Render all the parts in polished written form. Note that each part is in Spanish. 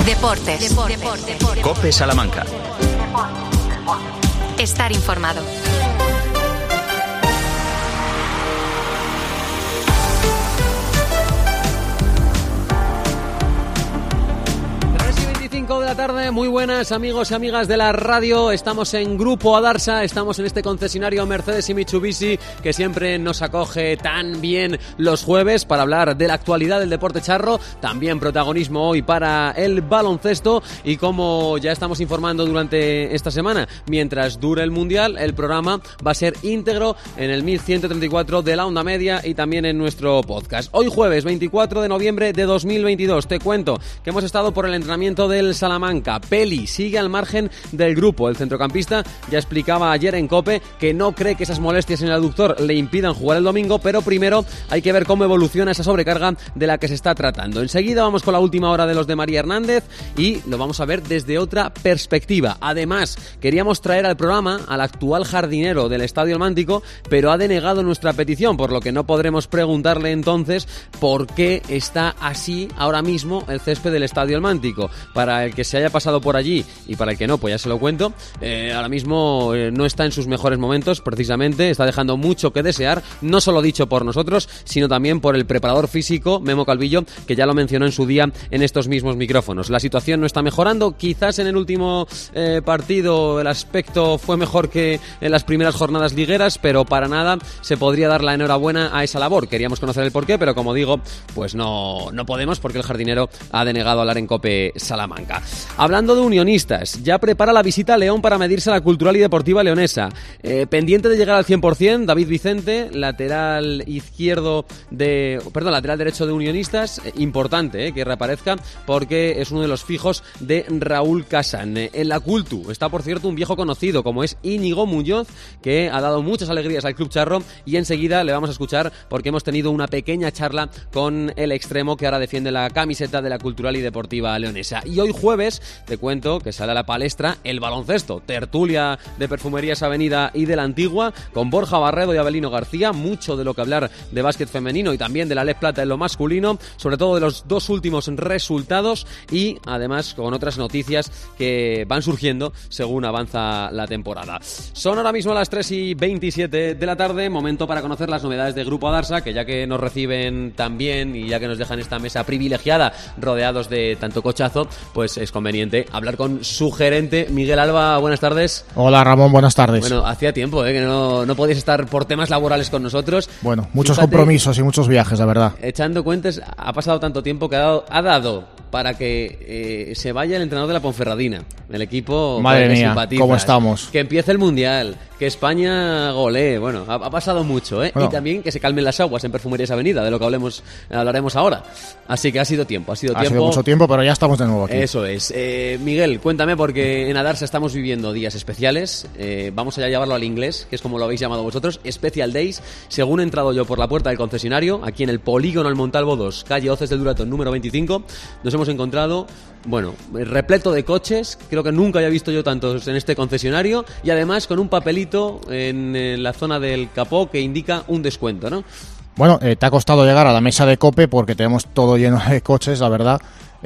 Deportes. COPE Salamanca. Estar informado. De la tarde, muy buenas amigos y amigas de la radio. Estamos en Grupo Adarsa, estamos en este concesionario Mercedes y Mitsubishi que siempre nos acoge tan bien los jueves para hablar de la actualidad del deporte charro. También protagonismo hoy para el baloncesto, y como ya estamos informando durante esta semana, mientras dure el Mundial, el programa va a ser íntegro en el 1134 de la onda media y también en nuestro podcast. Hoy jueves 24 de noviembre de 2022 te cuento que hemos estado por el entrenamiento del Salamanca. Peli sigue al margen del grupo. El centrocampista ya explicaba ayer en COPE que no cree que esas molestias en el aductor le impidan jugar el domingo, pero primero hay que ver cómo evoluciona esa sobrecarga de la que se está tratando. Enseguida vamos con la última hora de los de María Hernández y lo vamos a ver desde otra perspectiva. Además, queríamos traer al programa al actual jardinero del Estadio El Mántico, pero ha denegado nuestra petición, por lo que no podremos preguntarle entonces por qué está así ahora mismo el césped del Estadio El Mántico. Para el que se haya pasado por allí y para el que no, pues ya se lo cuento, ahora mismo no está en sus mejores momentos, precisamente, está dejando mucho que desear, no solo dicho por nosotros, sino también por el preparador físico, Memo Calvillo, que ya lo mencionó en su día en estos mismos micrófonos. La situación no está mejorando, quizás en el último partido el aspecto fue mejor que en las primeras jornadas ligueras, pero para nada se podría dar la enhorabuena a esa labor. Queríamos conocer el porqué, pero como digo, pues no podemos, porque el jardinero ha denegado hablar en COPE Salamanca. Hablando de unionistas, ya prepara la visita a León para medirse a la Cultural y Deportiva leonesa. Pendiente de llegar al 100%, David Vicente, lateral derecho de unionistas, importante que reaparezca, porque es uno de los fijos de Raúl Casán. En la Cultu está, por cierto, un viejo conocido como es Íñigo Muñoz, que ha dado muchas alegrías al Club Charro, y enseguida le vamos a escuchar porque hemos tenido una pequeña charla con el extremo que ahora defiende la camiseta de la Cultural y Deportiva leonesa. Y hoy jueves te cuento que sale a la palestra el baloncesto, tertulia de Perfumerías Avenida y de la Antigua, con Borja Barredo y Abelino García, mucho de lo que hablar de básquet femenino y también de la Lez Plata en lo masculino, sobre todo de los dos últimos resultados, y además con otras noticias que van surgiendo según avanza la temporada. Son ahora mismo las 3:27 de la tarde, momento para conocer las novedades de Grupo Adarsa, que ya que nos reciben tan bien y ya que nos dejan esta mesa privilegiada rodeados de tanto cochazo, pues es conveniente hablar con su gerente, Miguel Alba. Buenas tardes. Hola Ramón, buenas tardes. Bueno, hacía tiempo que no podías estar por temas laborales con nosotros. Bueno, muchos compromisos y muchos viajes, la verdad. Echando cuentas, ha pasado tanto tiempo que ha dado para que se vaya el entrenador de la Ponferradina, el equipo. Madre mía, ¿cómo estamos? Que empiece el Mundial, que España golee. Bueno, ha pasado mucho, Bueno. Y también que se calmen las aguas en Perfumerías Avenida, de lo que hablaremos ahora. Así que ha sido mucho tiempo, pero ya estamos de nuevo aquí. Eso es. Miguel, cuéntame, porque en Adarsa estamos viviendo días especiales. Vamos a llevarlo al inglés, que es como lo habéis llamado vosotros, Special Days. Según he entrado yo por la puerta del concesionario, aquí en el Polígono El Montalvo 2, calle Hoces del Duratón, número 25, nos hemos encontrado, repleto de coches. Creo que nunca había visto yo tantos en este concesionario, y además con un papelito en la zona del capó que indica un descuento, ¿no? Bueno, te ha costado llegar a la mesa de COPE porque tenemos todo lleno de coches, la verdad.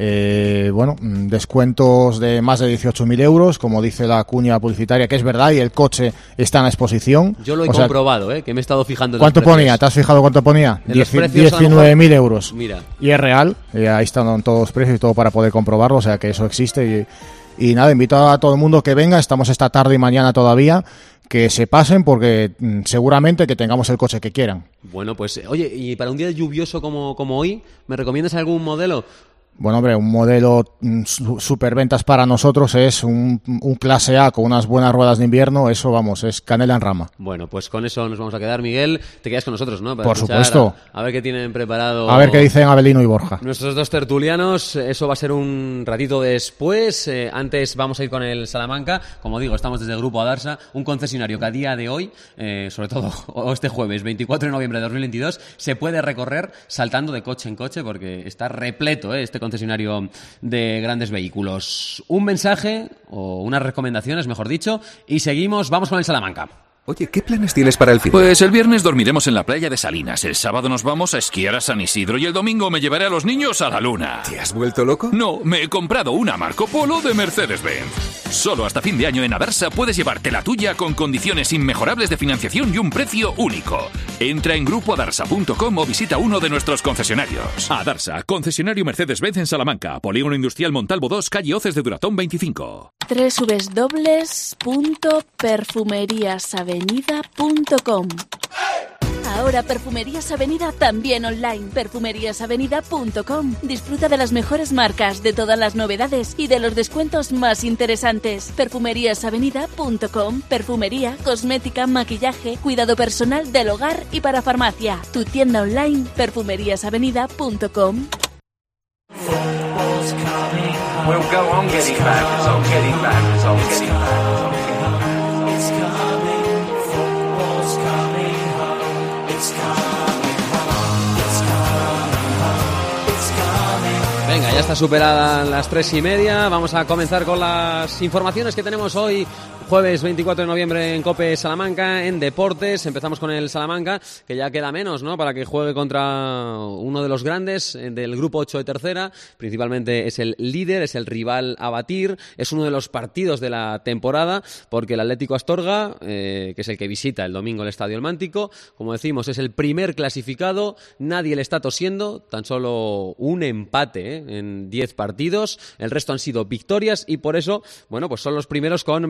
Descuentos de más de 18.000 euros, como dice la cuña publicitaria, que es verdad, y el coche está en la exposición. Yo lo he comprobado, que me he estado fijando en ¿Cuánto ponía? ¿Te has fijado cuánto ponía? 19.000 euros. Mira. Y es real, ahí están todos los precios y todo para poder comprobarlo, o sea que eso existe. Y nada, invito a todo el mundo que venga, estamos esta tarde y mañana todavía, que se pasen porque seguramente que tengamos el coche que quieran. Bueno, pues oye, y para un día lluvioso como hoy, ¿me recomiendas algún modelo? Bueno, hombre, un modelo superventas para nosotros es un clase A con unas buenas ruedas de invierno. Eso, vamos, es canela en rama. Bueno, pues con eso nos vamos a quedar. Miguel, te quedas con nosotros, ¿no? Por supuesto. A ver qué tienen preparado. A ver qué dicen Abelino y Borja. Nuestros dos tertulianos. Eso va a ser un ratito después. Antes vamos a ir con el Salamanca. Como digo, estamos desde el Grupo Adarsa, un concesionario que a día de hoy, sobre todo este jueves, 24 de noviembre de 2022, se puede recorrer saltando de coche en coche porque está repleto, este concesionario de grandes vehículos. Un mensaje o unas recomendaciones, mejor dicho, y seguimos. Vamos con el Salamanca. Oye, ¿qué planes tienes para el fin? Pues el viernes dormiremos en la playa de Salinas, el sábado nos vamos a esquiar a San Isidro y el domingo me llevaré a los niños a la luna. ¿Te has vuelto loco? No, me he comprado una Marco Polo de Mercedes-Benz. Solo hasta fin de año en Adarsa puedes llevarte la tuya con condiciones inmejorables de financiación y un precio único. Entra en grupoadarsa.com o visita uno de nuestros concesionarios. Adarsa, concesionario Mercedes-Benz en Salamanca, Polígono Industrial Montalvo 2, calle Hoces de Duratón 25. www.perfumeriasavenida.com. Ahora Perfumerías Avenida también online. Perfumeriasavenida.com. Disfruta de las mejores marcas, de todas las novedades y de los descuentos más interesantes. Perfumeriasavenida.com. Perfumería, cosmética, maquillaje, cuidado personal del hogar y para farmacia. Tu tienda online, perfumeriasavenida.com. We'll go on getting back, so getting back, so getting back. Venga, ya está superada las 3:30. Vamos a comenzar con las informaciones que tenemos hoy, jueves 24 de noviembre en COPE Salamanca, en Deportes. Empezamos con el Salamanca, que ya queda menos, ¿no?, para que juegue contra uno de los grandes del Grupo 8 de Tercera. Principalmente es el líder, es el rival a batir. Es uno de los partidos de la temporada, porque el Atlético Astorga, que es el que visita el domingo el Estadio El Mántico, como decimos, es el primer clasificado. Nadie le está tosiendo, tan solo un empate en 10 partidos. El resto han sido victorias y por eso, bueno, pues son los primeros con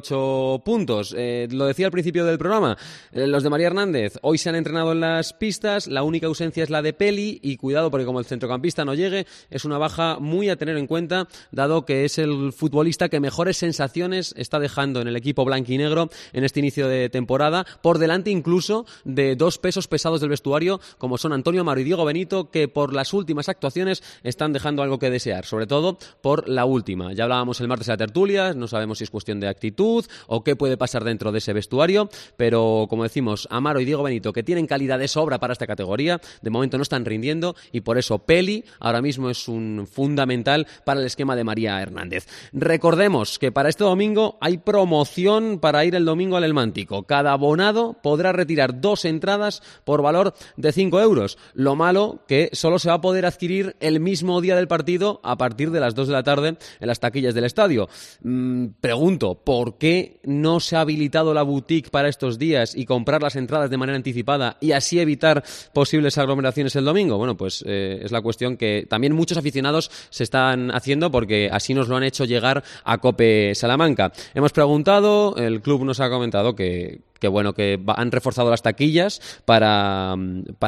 28 puntos. Lo decía al principio del programa, los de María Hernández hoy se han entrenado en las pistas. La única ausencia es la de Peli y cuidado porque como el centrocampista no llegue, es una baja muy a tener en cuenta, dado que es el futbolista que mejores sensaciones está dejando en el equipo blanquinegro en este inicio de temporada, por delante incluso de dos pesos pesados del vestuario como son Antonio Amaro y Diego Benito, que por las últimas actuaciones están dejando algo que desear, sobre todo por la última. Ya hablábamos el martes en la tertulia, no sabemos si es cuestión de actitud o qué puede pasar dentro de ese vestuario, pero como decimos, Amaro y Diego Benito, que tienen calidad de sobra para esta categoría, de momento no están rindiendo y por eso Peli ahora mismo es un fundamental para el esquema de María Hernández. Recordemos que para este domingo hay promoción para ir el domingo al El Mántico. Cada abonado podrá retirar 2 entradas por valor de 5 euros. Lo malo que solo se va a poder adquirir el mismo día del partido a partir de las 2 de la tarde en las taquillas del estadio. Pregunto, ¿por qué no se ha habilitado la boutique para estos días y comprar las entradas de manera anticipada y así evitar posibles aglomeraciones el domingo? Bueno, pues es la cuestión que también muchos aficionados se están haciendo porque así nos lo han hecho llegar a COPE Salamanca. Hemos preguntado, el club nos ha comentado que bueno, que han reforzado las taquillas para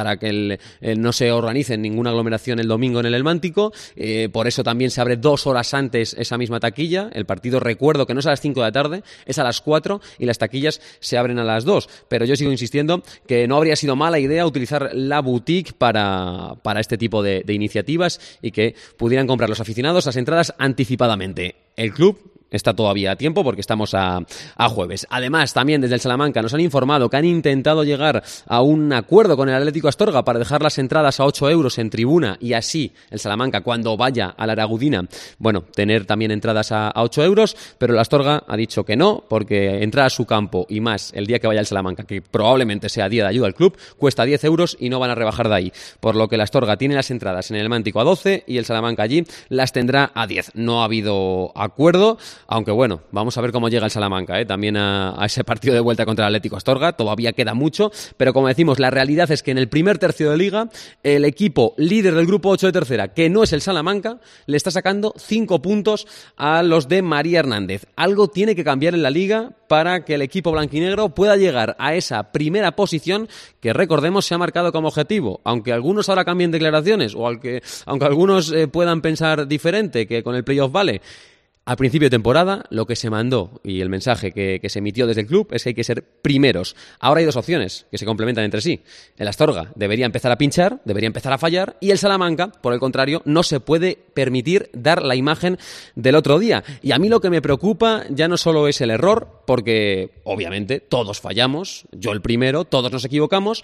que no se organice ninguna aglomeración el domingo en el Mántico. Por eso también se abre 2 horas antes esa misma taquilla. El partido, recuerdo que no es a las 5 de la tarde, es a las 4 y las taquillas se abren a las 2. Pero yo sigo insistiendo que no habría sido mala idea utilizar la boutique para este tipo de iniciativas y que pudieran comprar los aficionados las entradas anticipadamente. El club está todavía a tiempo porque estamos a jueves. Además, también desde el Salamanca nos han informado que han intentado llegar a un acuerdo con el Atlético Astorga para dejar las entradas a 8 euros en tribuna y así el Salamanca, cuando vaya a la Aragudina, bueno, tener también entradas a 8 euros, pero el Astorga ha dicho que no, porque entrar a su campo y más el día que vaya el Salamanca, que probablemente sea día de ayuda al club, cuesta 10 euros y no van a rebajar de ahí. Por lo que el Astorga tiene las entradas en el Mántico a 12 y el Salamanca allí las tendrá a 10. No ha habido acuerdo. Aunque bueno, vamos a ver cómo llega el Salamanca, también a ese partido de vuelta contra el Atlético Astorga. Todavía queda mucho, pero como decimos, la realidad es que en el primer tercio de liga, el equipo líder del Grupo 8 de Tercera, que no es el Salamanca, le está sacando 5 puntos a los de María Hernández. Algo tiene que cambiar en la liga para que el equipo blanquinegro pueda llegar a esa primera posición que, recordemos, se ha marcado como objetivo. Aunque algunos ahora cambien declaraciones o aunque algunos puedan pensar diferente, que con el playoff vale. Al principio de temporada, lo que se mandó y el mensaje que se emitió desde el club es que hay que ser primeros. Ahora hay 2 opciones que se complementan entre sí. El Astorga debería empezar a pinchar, debería empezar a fallar, y el Salamanca, por el contrario, no se puede permitir dar la imagen del otro día. Y a mí lo que me preocupa ya no solo es el error, porque obviamente todos fallamos, yo el primero, todos nos equivocamos,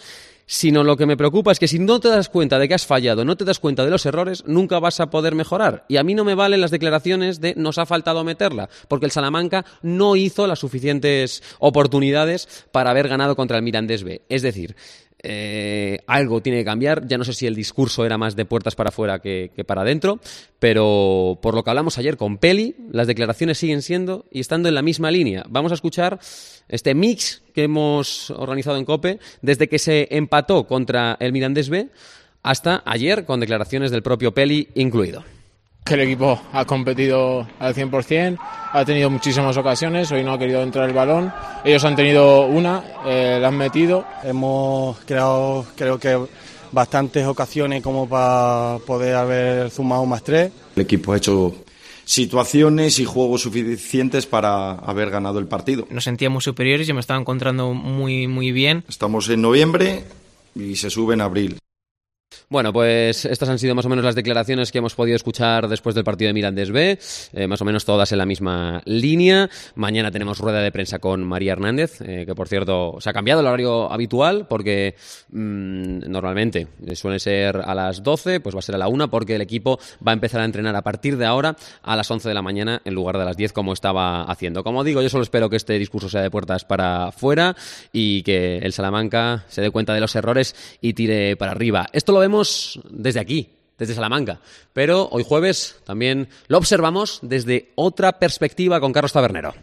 sino lo que me preocupa es que si no te das cuenta de que has fallado, no te das cuenta de los errores, nunca vas a poder mejorar. Y a mí no me valen las declaraciones de nos ha faltado meterla, porque el Salamanca no hizo las suficientes oportunidades para haber ganado contra el Mirandés B. Es decir, algo tiene que cambiar. Ya no sé si el discurso era más de puertas para afuera que para adentro, pero por lo que hablamos ayer con Peli, las declaraciones siguen siendo y estando en la misma línea. Vamos a escuchar este mix que hemos organizado en COPE desde que se empató contra el Mirandés B hasta ayer, con declaraciones del propio Peli incluido. Que el equipo ha competido al 100%, ha tenido muchísimas ocasiones, hoy no ha querido entrar el balón, ellos han tenido una, la han metido. Hemos creado, creo que, bastantes ocasiones como para poder haber sumado más 3. El equipo ha hecho situaciones y juegos suficientes para haber ganado el partido. Nos sentíamos superiores, yo me estaba encontrando muy bien. Estamos en noviembre y se sube en abril. Bueno, pues estas han sido más o menos las declaraciones que hemos podido escuchar después del partido de Mirandés B, más o menos todas en la misma línea. Mañana tenemos rueda de prensa con María Hernández, que por cierto se ha cambiado el horario habitual porque normalmente suele ser a las 12, pues va a ser a la 1 porque el equipo va a empezar a entrenar a partir de ahora a las 11 de la mañana en lugar de las 10 como estaba haciendo. Como digo, yo solo espero que este discurso sea de puertas para afuera y que el Salamanca se dé cuenta de los errores y tire para arriba. Esto lo vemos desde aquí, desde Salamanca, pero hoy jueves también lo observamos desde otra perspectiva con Carlos Tabernero.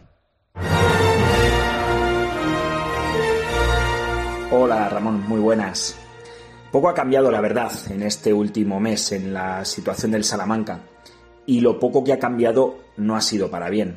Hola Ramón, muy buenas. Poco ha cambiado, la verdad, en este último mes en la situación del Salamanca, y lo poco que ha cambiado no ha sido para bien.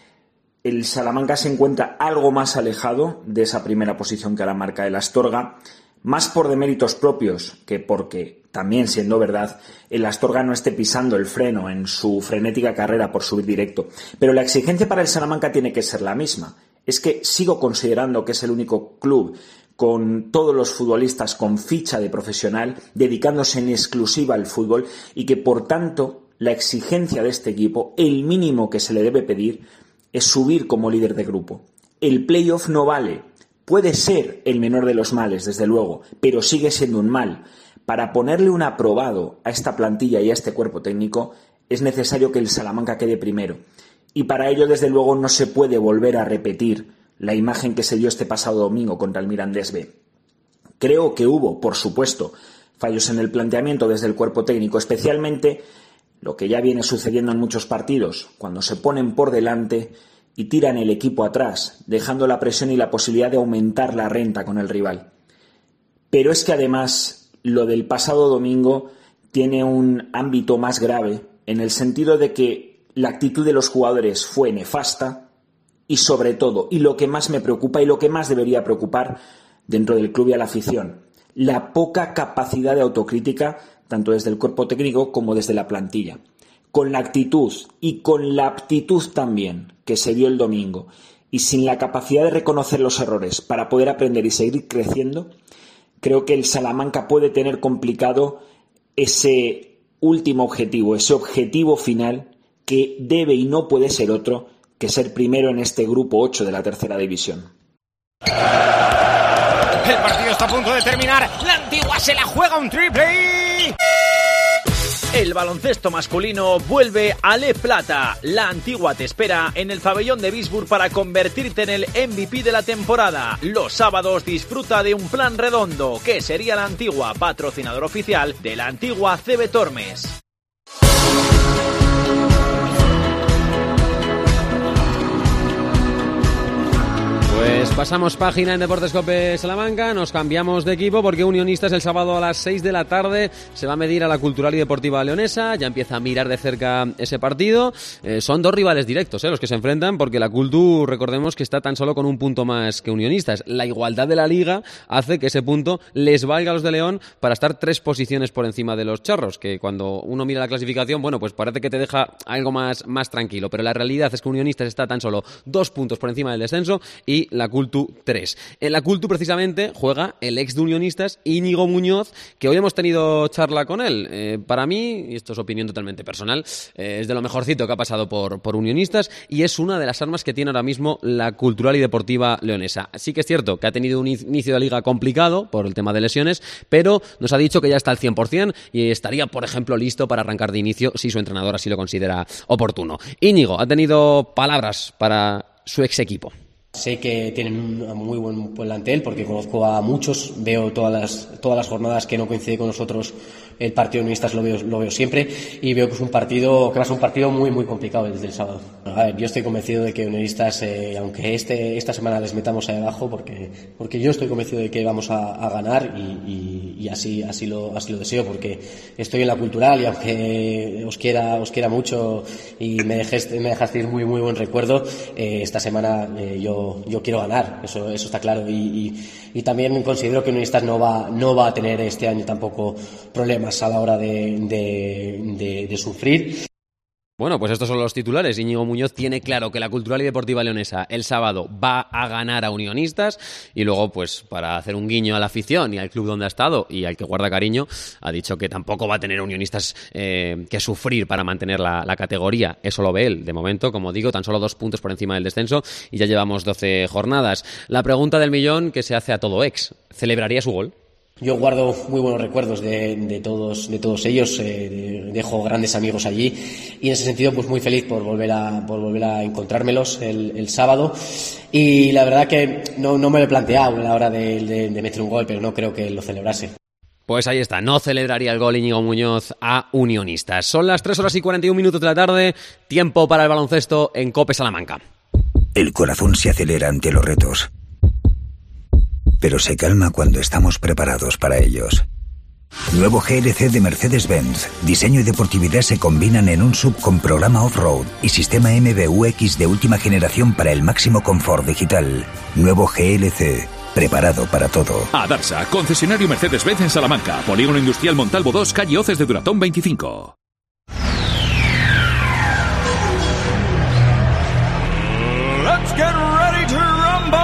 El Salamanca se encuentra algo más alejado de esa primera posición que ahora marca el Astorga, más por deméritos propios que porque, también siendo verdad, el Astorga no esté pisando el freno en su frenética carrera por subir directo. Pero la exigencia para el Salamanca tiene que ser la misma. Es que sigo considerando que es el único club con todos los futbolistas con ficha de profesional, dedicándose en exclusiva al fútbol, y que por tanto la exigencia de este equipo, el mínimo que se le debe pedir, es subir como líder de grupo. El playoff no vale. Puede ser el menor de los males, desde luego, pero sigue siendo un mal. Para ponerle un aprobado a esta plantilla y a este cuerpo técnico, es necesario que el Salamanca quede primero. Y para ello, desde luego, no se puede volver a repetir la imagen que se dio este pasado domingo contra el Mirandés B. Creo que hubo, por supuesto, fallos en el planteamiento desde el cuerpo técnico, especialmente lo que ya viene sucediendo en muchos partidos, cuando se ponen por delante y tiran el equipo atrás, dejando la presión y la posibilidad de aumentar la renta con el rival. Pero es que además lo del pasado domingo tiene un ámbito más grave, en el sentido de que la actitud de los jugadores fue nefasta y sobre todo, y lo que más me preocupa y lo que más debería preocupar dentro del club y a la afición, la poca capacidad de autocrítica tanto desde el cuerpo técnico como desde la plantilla. Con la actitud y con la aptitud también que se dio el domingo y sin la capacidad de reconocer los errores para poder aprender y seguir creciendo, creo que el Salamanca puede tener complicado ese último objetivo, ese objetivo final que debe y no puede ser otro que ser primero en este grupo 8 de la tercera división. El partido está a punto de terminar. La Antigua se la juega un triple. El baloncesto masculino vuelve a Le Plata. La Antigua te espera en el pabellón de Bisburg para convertirte en el MVP de la temporada. Los sábados disfruta de un plan redondo, que sería la Antigua, patrocinador oficial de la Antigua CB Tormes. Pues pasamos página en Deportes COPE Salamanca, nos cambiamos de equipo porque Unionistas el sábado a las 6 de la tarde se va a medir a la Cultural y Deportiva Leonesa, ya empieza a mirar de cerca ese partido. Son dos rivales directos los que se enfrentan, porque la Cultu, recordemos que está tan solo con un punto más que Unionistas. La igualdad de la Liga hace que ese punto les valga a los de León para estar 3 posiciones por encima de los charros, que cuando uno mira la clasificación, bueno, pues parece que te deja algo más tranquilo, pero la realidad es que Unionistas está tan solo 2 puntos por encima del descenso y la Cultu Cultu 3. En la Cultu, precisamente, juega el ex de Unionistas, Íñigo Muñoz, que hoy hemos tenido charla con él. Para mí, y esto es opinión totalmente personal, es de lo mejorcito que ha pasado por Unionistas y es una de las armas que tiene ahora mismo la cultural y deportiva leonesa. Sí que es cierto que ha tenido un inicio de liga complicado por el tema de lesiones, pero nos ha dicho que ya está al 100% y estaría, por ejemplo, listo para arrancar de inicio si su entrenador así lo considera oportuno. Íñigo ha tenido palabras para su ex equipo. Sé que tienen un muy buen plantel porque conozco a muchos, veo todas las jornadas que no coincide con nosotros. El partido de Unionistas lo veo siempre y veo que es un partido que va a ser un partido muy muy complicado desde el sábado. A ver, yo estoy convencido de que Unionistas, aunque esta semana les metamos ahí abajo, porque yo estoy convencido de que vamos a ganar y así lo deseo, porque estoy en la cultural y aunque os quiera mucho y me dejasteis muy muy buen recuerdo, esta semana yo quiero ganar, eso está claro y también considero que Unionistas no va a tener este año tampoco problemas a la hora de sufrir. Bueno, pues estos son los titulares. Íñigo Muñoz tiene claro que la Cultural y Deportiva Leonesa el sábado va a ganar a Unionistas y luego, pues para hacer un guiño a la afición y al club donde ha estado y al que guarda cariño, ha dicho que tampoco va a tener Unionistas que sufrir para mantener la categoría. Eso lo ve él, de momento, como digo, tan solo 2 puntos por encima del descenso y ya llevamos 12 jornadas. La pregunta del millón que se hace a todo ex, ¿celebraría su gol? Yo guardo muy buenos recuerdos de todos ellos, dejo grandes amigos allí y en ese sentido pues muy feliz por volver a encontrármelos el sábado y la verdad que no me lo he planteado a la hora de meter un gol, pero no creo que lo celebrase. Pues ahí está, no celebraría el gol Íñigo Muñoz a Unionistas. Son las 3:41 de la tarde, tiempo para el baloncesto en COPE Salamanca. El corazón se acelera ante los retos, pero se calma cuando estamos preparados para ellos. Nuevo GLC de Mercedes-Benz. Diseño y deportividad se combinan en un SUV con programa off-road y sistema MBUX de última generación para el máximo confort digital. Nuevo GLC, preparado para todo. Adarsa, concesionario Mercedes-Benz en Salamanca. Polígono Industrial Montalvo 2, calle Hoces de Duratón 25. Let's get ready to rumble.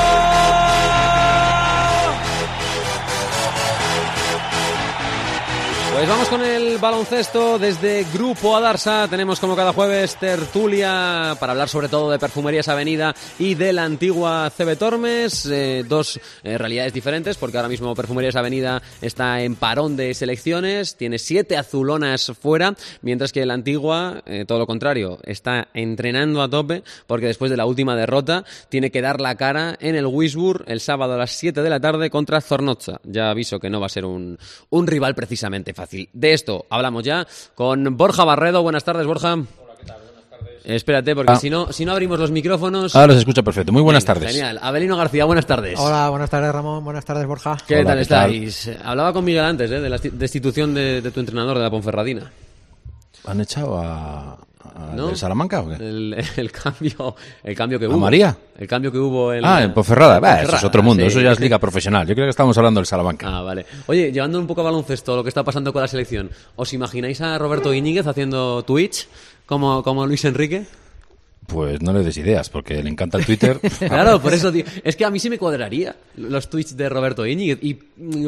Pues vamos con el baloncesto desde Grupo Adarsa. Tenemos como cada jueves tertulia para hablar sobre todo de Perfumerías Avenida y de la antigua CB Tormes. Dos realidades diferentes porque ahora mismo Perfumerías Avenida está en parón de selecciones, tiene 7 azulonas fuera, mientras que la antigua, todo lo contrario, está entrenando a tope porque después de la última derrota tiene que dar la cara en el Wisburg el sábado a las 7 de la tarde contra Zornotza. Ya aviso que no va a ser un rival precisamente fácil. De esto hablamos ya con Borja Barredo. Buenas tardes, Borja. Hola, ¿qué tal? Buenas tardes. Espérate, porque si no abrimos los micrófonos... Ahora se escucha perfecto. Muy buenas tardes. Genial. Abelino García, buenas tardes. Hola, buenas tardes, Ramón. Buenas tardes, Borja. ¿Qué tal estáis? Hablaba con Miguel antes, de la destitución de tu entrenador de la Ponferradina. ¿Han echado ¿no? ¿De Salamanca o qué? El cambio que hubo. ¿A María? El cambio que hubo en Ponferrada. Eso es otro mundo, sí. Eso ya es liga profesional. Yo creo que estamos hablando del Salamanca. Ah, vale. Oye, llevando un poco a baloncesto lo que está pasando con la selección, ¿os imagináis a Roberto Íñiguez haciendo Twitch como Luis Enrique? Pues no le des ideas, porque le encanta el Twitter. Claro, por eso, tío. Es que a mí sí me cuadraría los tweets de Roberto Íñiguez y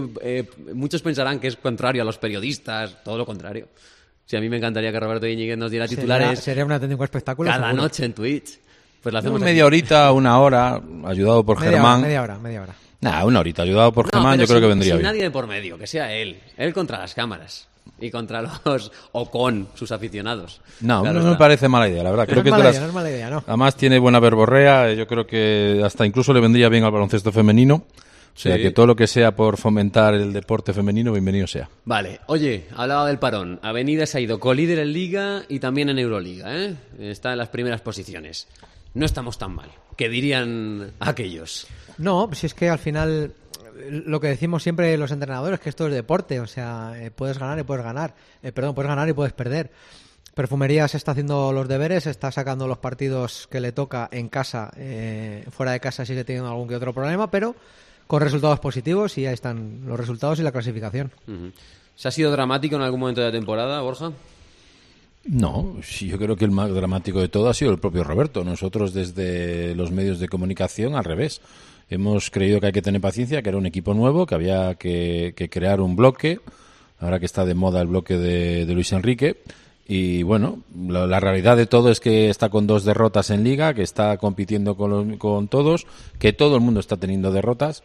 muchos pensarán que es contrario a los periodistas, todo lo contrario. Sí, a mí me encantaría que Roberto Íñiguez nos diera titulares. Sería un auténtico espectáculo. Cada noche en Twitch. Pues lo hacemos media horita, una hora, ayudado por Germán. Media hora. Una horita, ayudado por Germán, yo creo que vendría bien. Sin nadie de por medio, que sea él. Él contra las cámaras. Y contra o con sus aficionados. No, claro, no me parece mala idea, la verdad. Creo que no es mala idea, ¿no? Además tiene buena verborrea, yo creo que hasta incluso le vendría bien al baloncesto femenino. O sea, que todo lo que sea por fomentar el deporte femenino, bienvenido sea. Vale. Oye, hablaba del parón. Avenida se ha ido colíder en Liga y también en Euroliga, ¿eh? Está en las primeras posiciones. No estamos tan mal. ¿Qué dirían aquellos? No, si es que al final... Lo que decimos siempre los entrenadores, que esto es deporte, o sea, puedes ganar y puedes ganar. Puedes ganar y puedes perder. Perfumerías está haciendo los deberes, está sacando los partidos que le toca en casa. Fuera de casa sigue teniendo algún que otro problema, pero con resultados positivos y ahí están los resultados y la clasificación. ¿Se ha sido dramático en algún momento de la temporada, Borja? No, sí, yo creo que el más dramático de todo ha sido el propio Roberto. Nosotros desde los medios de comunicación, al revés. Hemos creído que hay que tener paciencia, que era un equipo nuevo, que había que crear un bloque, ahora que está de moda el bloque de Luis Enrique. Y bueno, la realidad de todo es que está con 2 derrotas en Liga, que está compitiendo con todos, que todo el mundo está teniendo derrotas.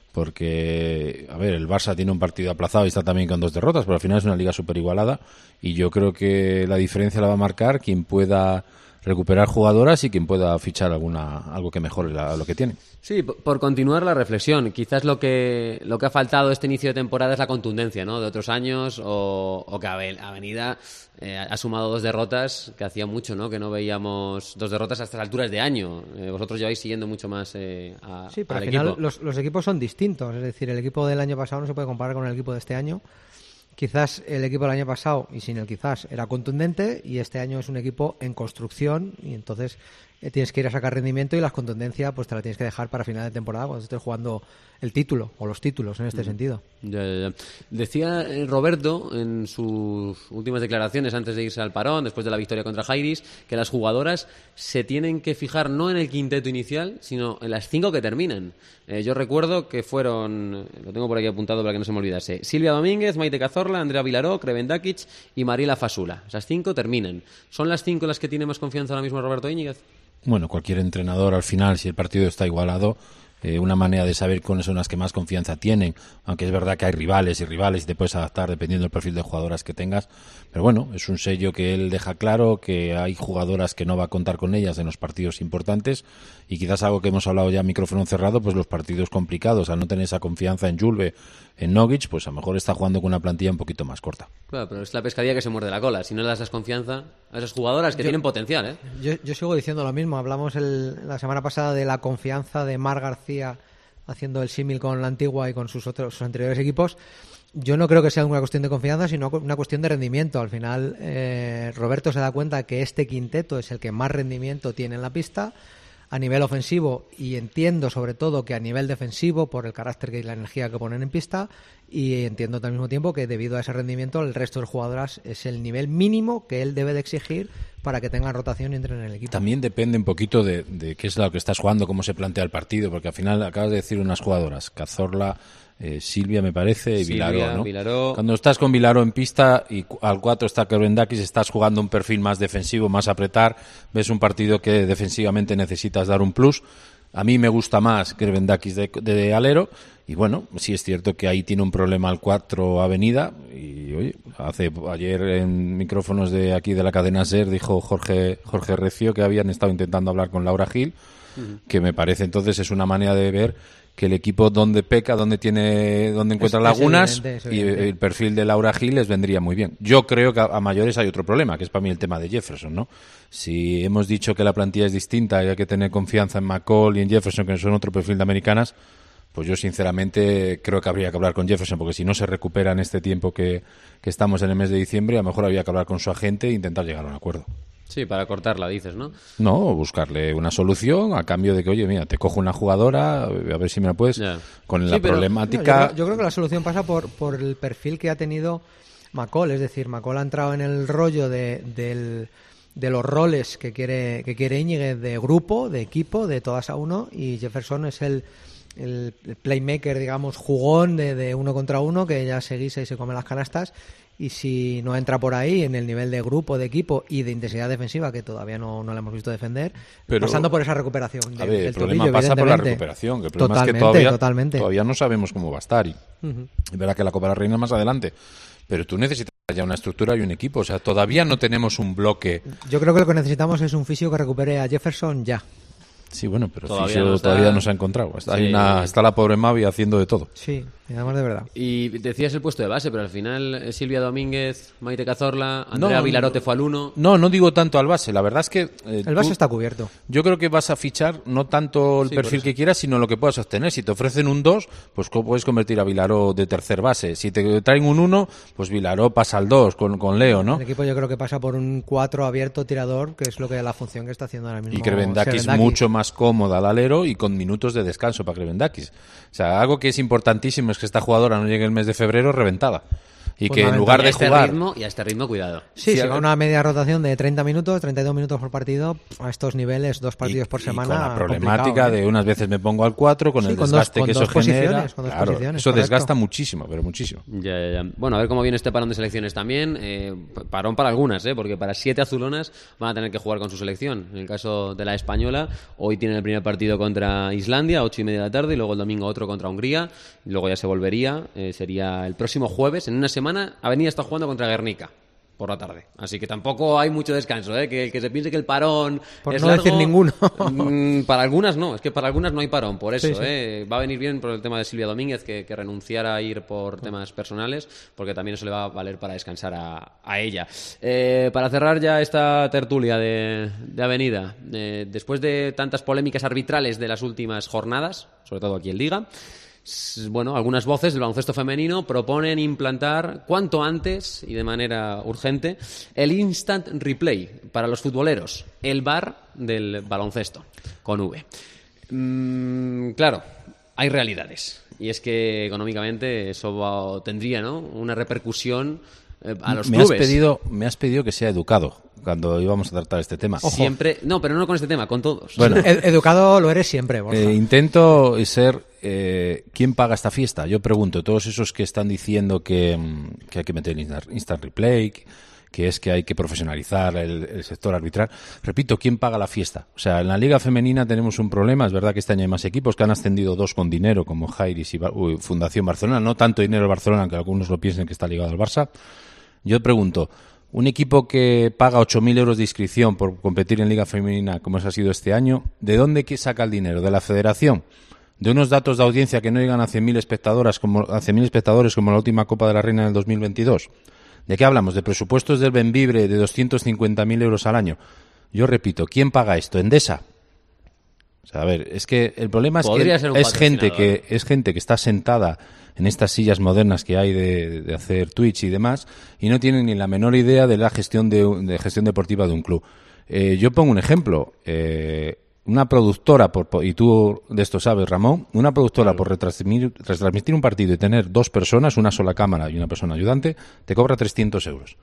Porque, a ver, el Barça tiene un partido aplazado y está también con 2 derrotas, pero al final es una liga súper igualada y yo creo que la diferencia la va a marcar quien pueda recuperar jugadoras y quien pueda fichar algo que mejore lo que tiene. Sí, por continuar la reflexión, quizás lo que ha faltado este inicio de temporada es la contundencia, ¿no? De otros años o que Avenida ha sumado 2 derrotas, que hacía mucho, ¿no? Que no veíamos 2 derrotas a estas alturas de año. Vosotros lleváis siguiendo mucho más Sí, pero al al final equipo. los equipos son distintos, es decir, el equipo del año pasado no se puede comparar con el equipo de este año. Quizás el equipo del año pasado, y sin el quizás, era contundente y este año es un equipo en construcción y entonces tienes que ir a sacar rendimiento y la contundencia pues te la tienes que dejar para final de temporada cuando estés jugando el título o los títulos en este sentido. Ya. Decía Roberto en sus últimas declaraciones antes de irse al parón, después de la victoria contra Jairis, que las jugadoras se tienen que fijar no en el quinteto inicial, sino en las 5 que terminan. Yo recuerdo que fueron, lo tengo por aquí apuntado para que no se me olvidase, Silvia Domínguez, Maite Cazorla, Andrea Vilaró, Crevendakic y Mariela Fasula. Esas 5 terminan. ¿Son las 5 las que tiene más confianza ahora mismo Roberto Íñiguez? Bueno, cualquier entrenador al final, si el partido está igualado, una manera de saber cuáles son las que más confianza tienen, aunque es verdad que hay rivales y te puedes adaptar dependiendo del perfil de jugadoras que tengas, pero bueno, es un sello que él deja claro, que hay jugadoras que no va a contar con ellas en los partidos importantes y quizás algo que hemos hablado ya a micrófono cerrado, pues los partidos complicados, al no tener esa confianza en Julve, en Nogic, pues a lo mejor está jugando con una plantilla un poquito más corta. Claro, pero es la pescadilla que se muerde la cola. Si no le das confianza a esas jugadoras que tienen potencial, ¿eh? Yo sigo diciendo lo mismo. Hablamos la semana pasada de la confianza de Mar García haciendo el símil con la Antigua y con sus anteriores equipos. Yo no creo que sea una cuestión de confianza, sino una cuestión de rendimiento. Al final, Roberto se da cuenta que este quinteto es el que más rendimiento tiene en la pista a nivel ofensivo y entiendo sobre todo que a nivel defensivo por el carácter y la energía que ponen en pista, y entiendo al mismo tiempo que debido a ese rendimiento el resto de jugadoras es el nivel mínimo que él debe de exigir para que tengan rotación y entren en el equipo. También depende un poquito de qué es lo que estás jugando, cómo se plantea el partido, porque al final acabas de decir unas jugadoras, Cazorla, Silvia me parece y Vilaró, ¿no? Vilaró. Cuando estás con Vilaró en pista y al 4 está Crevendakic, estás jugando un perfil más defensivo, más apretar, ves un partido que defensivamente necesitas dar un plus. A mí me gusta más Crevendakic de alero y bueno, sí es cierto que ahí tiene un problema al 4 Avenida y oye, ayer en micrófonos de aquí de la cadena SER dijo Jorge Recio que habían estado intentando hablar con Laura Gil, que me parece entonces es una manera de ver que el equipo donde peca, donde encuentra lagunas, es evidente. Y el perfil de Laura Gil les vendría muy bien. Yo creo que a mayores hay otro problema, que es para mí el tema de Jefferson, ¿no? Si hemos dicho que la plantilla es distinta y hay que tener confianza en McCall y en Jefferson, que son otro perfil de americanas, pues yo sinceramente creo que habría que hablar con Jefferson, porque si no se recupera en este tiempo que estamos en el mes de diciembre, a lo mejor habría que hablar con su agente e intentar llegar a un acuerdo. Sí, para cortarla, dices, ¿no? No, buscarle una solución a cambio de que, oye, mira, te cojo una jugadora, a ver si me la puedes, con la problemática... No, yo creo que la solución pasa por el perfil que ha tenido McCall, es decir, McCall ha entrado en el rollo de los roles que quiere Íñiguez de grupo, de equipo, de todas a uno, y Jefferson es el playmaker, digamos, jugón de uno contra uno, que ya se guisa y se come las canastas, y si no entra por ahí en el nivel de grupo, de equipo y de intensidad defensiva, que todavía no la hemos visto defender, pero pasando por esa recuperación el problema pasa por la recuperación, que el problema es que todavía no sabemos cómo va a estar, y es verdad que la Copa de la Reina es más adelante, pero tú necesitas ya una estructura y un equipo, o sea, todavía no tenemos un bloque. Yo creo que lo que necesitamos es un fisio que recupere a Jefferson ya. Sí, bueno, pero todavía no se ha encontrado. Está la pobre Mavi haciendo de todo. Sí, además de verdad. Y decías el puesto de base, pero al final Silvia Domínguez, Maite Cazorla, Andrea Vilarote fue al 1. No digo tanto al base. La verdad es que... el base está cubierto. Yo creo que vas a fichar no tanto el perfil que quieras, sino lo que puedas obtener. Si te ofrecen un 2, pues puedes convertir a Vilaró de tercer base. Si te traen un 1, pues Vilaró pasa al 2 con Leo, ¿no? El equipo yo creo que pasa por un 4 abierto tirador, que es la función que está haciendo ahora mismo. Y Crevendakic mucho más cómoda al alero y con minutos de descanso para Crevendakic. O sea, algo que es importantísimo es que esta jugadora no llegue el mes de febrero reventada. Y que en lugar de jugar... Y a este ritmo, cuidado. Sí, con una media rotación de 30 minutos, 32 minutos por partido, a estos niveles, 2 partidos por semana. Y con la problemática de unas veces me pongo al 4, con el desgaste que eso genera. Claro, eso desgasta muchísimo, pero muchísimo. Ya. Bueno, a ver cómo viene este parón de selecciones también. Parón para algunas, porque para 7 azulonas van a tener que jugar con su selección. En el caso de la española, hoy tienen el primer partido contra Islandia, 8:30 de la tarde, y luego el domingo otro contra Hungría. Y luego ya se volvería, sería el próximo jueves, en una semana, Avenida está jugando contra Guernica por la tarde. Así que tampoco hay mucho descanso, que se piense que el parón por es no largo, decir ninguno. Para algunas no, es que para algunas no hay parón, por eso. Sí. Va a venir bien por el tema de Silvia Domínguez, que renunciara a ir por temas personales, porque también eso le va a valer para descansar a ella. Para cerrar ya esta tertulia de Avenida, después de tantas polémicas arbitrales de las últimas jornadas, sobre todo aquí en Liga, bueno, algunas voces del baloncesto femenino proponen implantar cuanto antes y de manera urgente el instant replay para los futboleros, el VAR del baloncesto, con V. Claro, hay realidades, y es que económicamente eso tendría, ¿no?, una repercusión a los clubes. Me has pedido que sea educado cuando íbamos a tratar este tema. Siempre, no, pero no con este tema, con todos. Bueno, educado lo eres siempre, Borja. Intento ser ¿quién paga esta fiesta? Yo pregunto, todos esos que están diciendo que hay que meter instant replay, que es que hay que profesionalizar el sector arbitral. Repito, ¿quién paga la fiesta? O sea, en la Liga Femenina tenemos un problema. Es verdad que este año hay más equipos que han ascendido 2 con dinero, como Jairis y Fundación Barcelona. No tanto dinero Barcelona, aunque algunos lo piensen que está ligado al Barça. Yo pregunto, un equipo que paga 8.000 euros de inscripción por competir en Liga Femenina, como ha sido este año, ¿de dónde saca el dinero? ¿De la federación? ¿De unos datos de audiencia que no llegan a 100.000 espectadores como la última Copa de la Reina del 2022? ¿De qué hablamos? ¿De presupuestos del Benvibre de 250.000 euros al año? Yo repito, ¿quién paga esto? ¿Endesa? O sea, a ver, es que el problema es que es gente que está sentada en estas sillas modernas que hay de hacer Twitch y demás, y no tienen ni la menor idea de la gestión de gestión deportiva de un club. Yo pongo un ejemplo. Una productora, y tú de esto sabes, Ramón, una productora por retransmitir un partido y tener 2 personas, una sola cámara y una persona ayudante, te cobra 300 euros.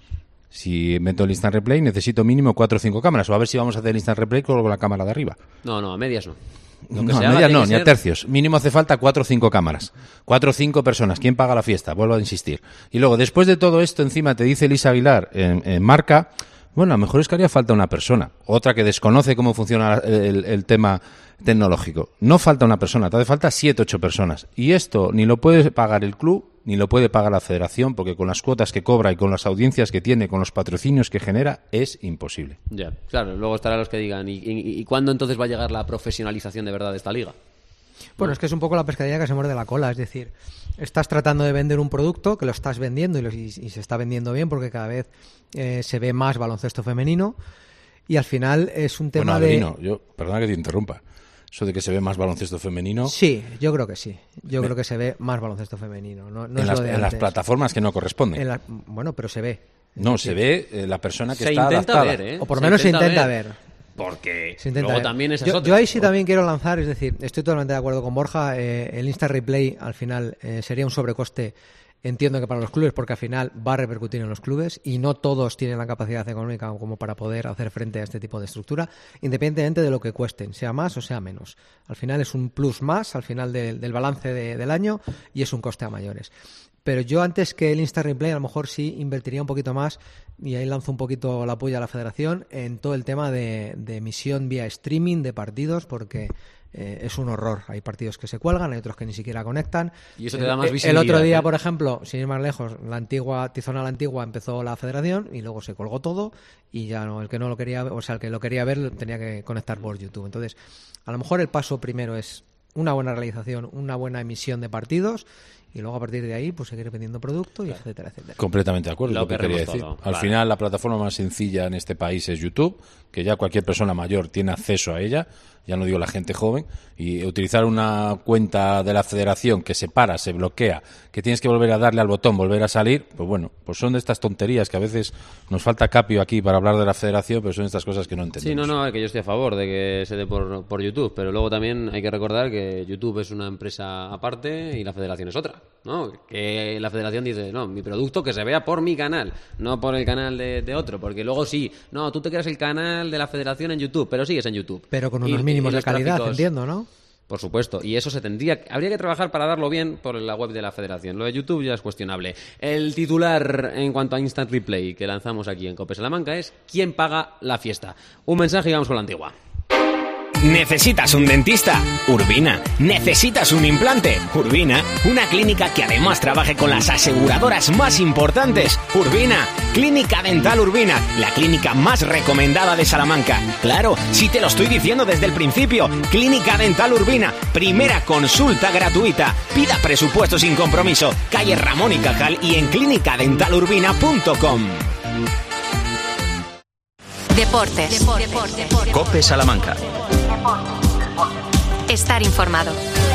Si meto el instant replay, necesito mínimo 4 o 5 cámaras. O a ver si vamos a hacer el instant replay con la cámara de arriba. No, a medias no. No, a medias no, ni a tercios. Mínimo hace falta 4 o 5 cámaras. 4 o 5 personas. ¿Quién paga la fiesta? Vuelvo a insistir. Y luego, después de todo esto, encima te dice Elisa Aguilar en Marca, bueno, a lo mejor es que haría falta una persona. Otra que desconoce cómo funciona el tema tecnológico. No falta una persona, te hace falta 7 o 8 personas. Y esto ni lo puede pagar el club, ni lo puede pagar la federación, porque con las cuotas que cobra y con las audiencias que tiene, con los patrocinios que genera, es imposible. Ya, claro, luego estarán los que digan, ¿y cuándo entonces va a llegar la profesionalización de verdad de esta liga? Bueno, es que es un poco la pescadilla que se muerde la cola, es decir, estás tratando de vender un producto que lo estás vendiendo y se está vendiendo bien porque cada vez se ve más baloncesto femenino y al final es un tema perdona que te interrumpa. Eso de que se ve más baloncesto femenino. Sí, yo creo que sí. Yo creo que se ve más baloncesto femenino. No en las plataformas que no corresponden. Bueno, pero se ve. No, se ve la persona que se está intenta adaptada. Ver, o por lo menos se intenta ver. Porque luego también esas otras. Yo ahí sí también quiero lanzar, es decir, estoy totalmente de acuerdo con Borja. El instant replay al final sería un sobrecoste. Entiendo que para los clubes, porque al final va a repercutir en los clubes y no todos tienen la capacidad económica como para poder hacer frente a este tipo de estructura, independientemente de lo que cuesten, sea más o sea menos. Al final es un plus más al final del balance del año y es un coste a mayores. Pero yo antes que el instant replay a lo mejor sí invertiría un poquito más, y ahí lanzo un poquito el apoyo a la federación, en todo el tema de emisión vía streaming de partidos, porque es un horror. Hay partidos que se cuelgan, hay otros que ni siquiera conectan. Y eso te da más visibilidad. El otro día, por ejemplo, sin ir más lejos, Tizona la Antigua empezó la federación y luego se colgó todo y ya no, el que lo quería ver tenía que conectar por YouTube. Entonces, a lo mejor el paso primero es una buena realización, una buena emisión de partidos, y luego a partir de ahí pues seguir vendiendo producto y etcétera, etcétera. Completamente de acuerdo, lo que quería decir. Al final la plataforma más sencilla en este país es YouTube, que ya cualquier persona mayor tiene acceso a ella, ya no digo la gente joven, y utilizar una cuenta de la federación que se para, se bloquea, que tienes que volver a darle al botón, volver a salir, pues bueno, pues son de estas tonterías que a veces nos falta capio aquí para hablar de la federación, pero son estas cosas que no entendemos. Sí, que yo estoy a favor de que se dé por YouTube, pero luego también hay que recordar que YouTube es una empresa aparte y la federación es otra. ¿no? Que la federación dice, no, mi producto que se vea por mi canal, no por el canal de otro, porque luego sí, no, tú te creas el canal de la federación en YouTube, pero sigues en YouTube. Pero con unos mínimos de calidad, tráficos, entiendo, ¿no? Por supuesto, y eso habría que trabajar para darlo bien por la web de la federación. Lo de YouTube ya es cuestionable. El titular en cuanto a Instant Replay que lanzamos aquí en COPE Salamanca es ¿quién paga la fiesta? Un mensaje y vamos con la antigua. ¿Necesitas un dentista? Urbina. ¿Necesitas un implante? Urbina. Una clínica que además trabaje con las aseguradoras más importantes. Urbina. Clínica Dental Urbina. La clínica más recomendada de Salamanca. Claro, si te lo estoy diciendo desde el principio. Clínica Dental Urbina. Primera consulta gratuita. Pida presupuesto sin compromiso. Calle Ramón y Cajal y en clínicadentalurbina.com. Deportes. COPE Salamanca. Estar informado.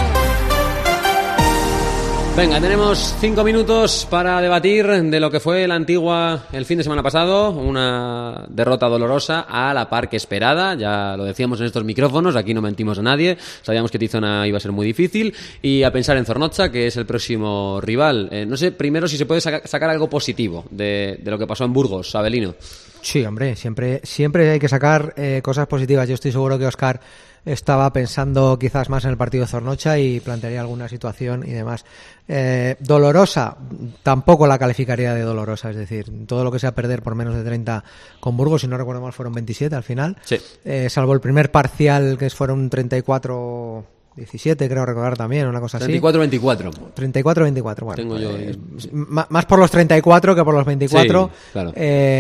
Venga, tenemos 5 minutos para debatir de lo que fue la Antigua el fin de semana pasado. Una derrota dolorosa a la par que esperada. Ya lo decíamos en estos micrófonos, aquí no mentimos a nadie. Sabíamos que Tizona iba a ser muy difícil. Y a pensar en Zornotza, que es el próximo rival. No sé, primero si se puede sacar algo positivo de lo que pasó en Burgos, Abelino. Sí, hombre, siempre hay que sacar cosas positivas. Yo estoy seguro que Óscar estaba pensando quizás más en el partido de Zornocha y plantearía alguna situación y demás. Dolorosa, tampoco la calificaría de dolorosa, es decir, todo lo que sea perder por menos de 30 con Burgos, si no recuerdo mal fueron 27 al final, sí. Salvo el primer parcial que fueron 34... 17 creo recordar también, una cosa así. 34-24. 34-24, bueno. Tengo yo más por los 34 que por los 24. Sí, claro.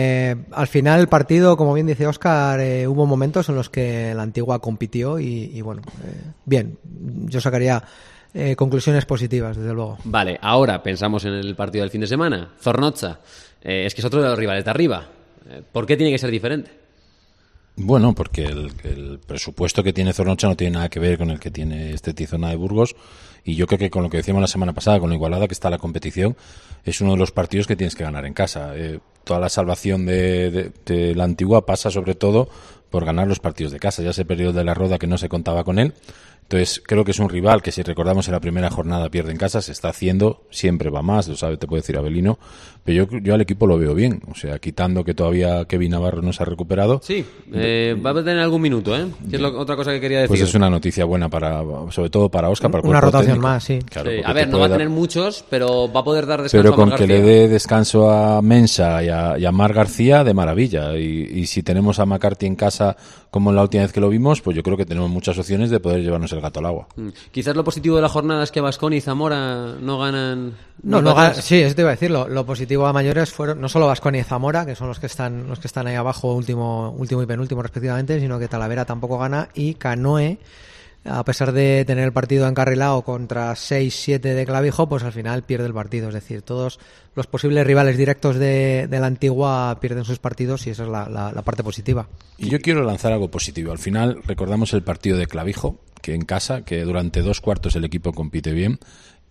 Al final el partido, como bien dice Óscar, hubo momentos en los que la Antigua compitió y bueno, bien, yo sacaría conclusiones positivas, desde luego. Vale, ahora pensamos en el partido del fin de semana. Zornotza, es que es otro de los rivales de arriba. ¿Por qué tiene que ser diferente? Bueno, porque el presupuesto que tiene Zornocha no tiene nada que ver con el que tiene este Tizona de Burgos, y yo creo que con lo que decíamos la semana pasada, con lo igualada que está la competición, es uno de los partidos que tienes que ganar en casa. Toda la salvación de la Antigua pasa sobre todo por ganar los partidos de casa. Ya se perdió el de la Roda, que no se contaba con él. Entonces creo que es un rival que, si recordamos, en la primera jornada pierde en casa, se está haciendo, siempre va más, lo sabe, te puede decir Abelino, pero yo al equipo lo veo bien, o sea, quitando que todavía Kevin Navarro no se ha recuperado. Sí, va a tener algún minuto, que es otra cosa que quería decir. Pues es una noticia buena sobre todo para Óscar, para el una rotación técnico. Más, sí. Claro, sí. A ver, no va a tener muchos, pero va a poder dar descanso pero a Mar con que García. le dé descanso a Mensa y a Mar García, de maravilla, y si tenemos a McCarthy en casa como en la última vez que lo vimos, pues yo creo que tenemos muchas opciones de poder llevarnos el gato al agua. Quizás lo positivo de la jornada es que Baskonia y Zamora no ganan. No ganan. Sí, eso te iba a decir. Lo positivo a mayores fueron no solo Baskonia y Zamora, que son los que están ahí abajo, último y penúltimo respectivamente, sino que Talavera tampoco gana, y Canoe, a pesar de tener el partido encarrilado contra 6-7 de Clavijo, pues al final pierde el partido. Es decir, todos los posibles rivales directos de la Antigua pierden sus partidos, y esa es la parte positiva. Y yo quiero lanzar algo positivo. Al final recordamos el partido de Clavijo, que en casa, que durante 2 cuartos el equipo compite bien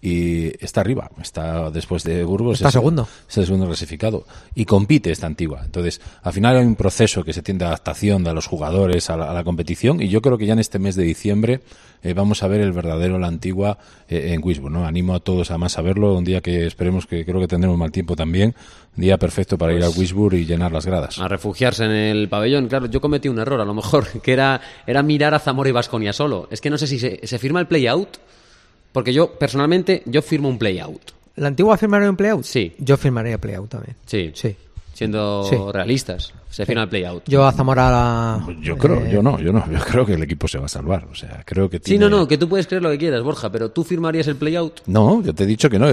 y está arriba, está después de Burgos, está segundo. Es el segundo clasificado y compite esta Antigua. Entonces, al final hay un proceso que se tiende a adaptación de los jugadores a la competición, y yo creo que ya en este mes de diciembre vamos a ver el verdadero la Antigua en Wisborne, ¿no? Animo a todos además a verlo, un día que esperemos, que creo que tendremos mal tiempo también, día perfecto para ir a Wisborne y llenar las gradas. A refugiarse en el pabellón. Claro, yo cometí un error a lo mejor, que era mirar a Zamora y Baskonia solo. Es que no sé si se firma el play-out, porque yo personalmente firmo un play-out. ¿La Antigua firmaría un play-out? Sí. Yo firmaría play-out también. Sí. Siendo realistas, se firma el play-out. Yo a Zamora yo no. Yo creo que el equipo se va a salvar. O sea, creo que tiene... Sí, que tú puedes creer lo que quieras, Borja, pero ¿tú firmarías el play-out? No, yo te he dicho que no.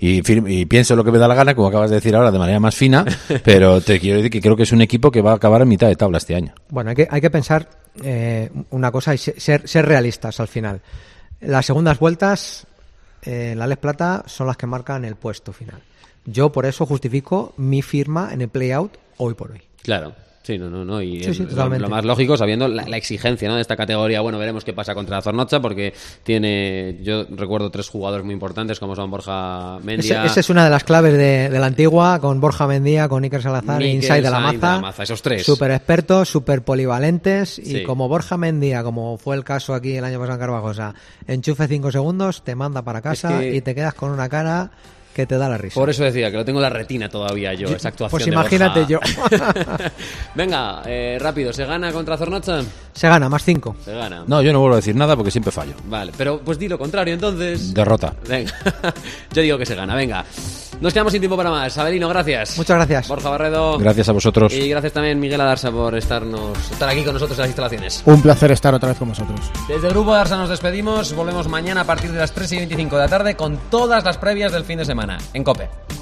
Y pienso lo que me da la gana, como acabas de decir ahora, de manera más fina, pero te quiero decir que creo que es un equipo que va a acabar en mitad de tabla este año. Bueno, hay que pensar una cosa y ser realistas al final. Las segundas vueltas en la Les Plata son las que marcan el puesto final. Yo por eso justifico mi firma en el play-out hoy por hoy. Claro. Sí, no, y Sí, es totalmente. lo más lógico, sabiendo la exigencia, ¿no?, de esta categoría. Bueno, veremos qué pasa contra Zornocha, porque yo recuerdo 3 jugadores muy importantes, como son Borja Mendia... Esa es una de las claves de la Antigua, con Borja Mendia, con Iker Salazar e Inside de la Maza. Esos 3. Súper expertos, súper polivalentes, Sí. y como Borja Mendia, como fue el caso aquí el año pasado en Carvajosa, enchufe 5 segundos, te manda para casa Es que- y te quedas con una cara que te da la risa. Por eso decía que lo tengo en la retina todavía yo, esa actuación Pues de imagínate Borja. yo. Venga, rápido, ¿se gana contra Zornocha? Se gana, más 5. Se gana. No, yo no vuelvo a decir nada porque siempre fallo. Vale, pero pues di lo contrario entonces. Derrota. Venga, yo digo que se gana, venga. Nos quedamos sin tiempo para más. Avelino, gracias. Muchas gracias. Borja Barredo. Gracias a vosotros. Y gracias también, Miguel Adarsa, por estar aquí con nosotros en las instalaciones. Un placer estar otra vez con vosotros. Desde el Grupo Adarsa nos despedimos. Volvemos mañana a partir de las 3:25 de la tarde con todas las previas del fin de semana en COPE.